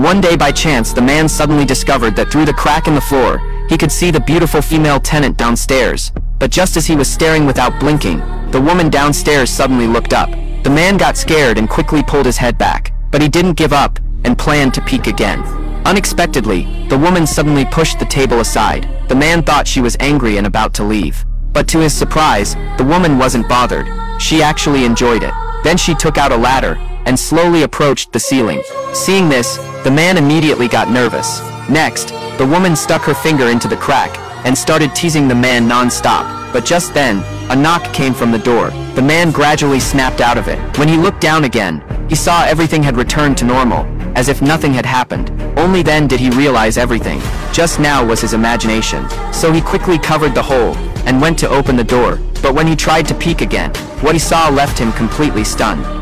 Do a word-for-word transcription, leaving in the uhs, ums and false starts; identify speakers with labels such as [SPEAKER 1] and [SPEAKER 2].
[SPEAKER 1] One day by chance, the man suddenly discovered that through the crack in the floor, he could see the beautiful female tenant downstairs. But just as he was staring without blinking, the woman downstairs suddenly looked up. The man got scared and quickly pulled his head back, but he didn't give up and planned to peek again. Unexpectedly, the woman suddenly pushed the table aside. The man thought she was angry and about to leave. But to his surprise, the woman wasn't bothered. She actually enjoyed it. Then she took out a ladder and slowly approached the ceiling. Seeing this, the man immediately got nervous. Next, the woman stuck her finger into the crack and started teasing the man non-stop. But just then, a knock came from the door. The man gradually snapped out of it. When he looked down again, he saw everything had returned to normal, as if nothing had happened. Only then did he realize everything just now was his imagination. So he quickly covered the hole and went to open the door. But when he tried to peek again, what he saw left him completely stunned.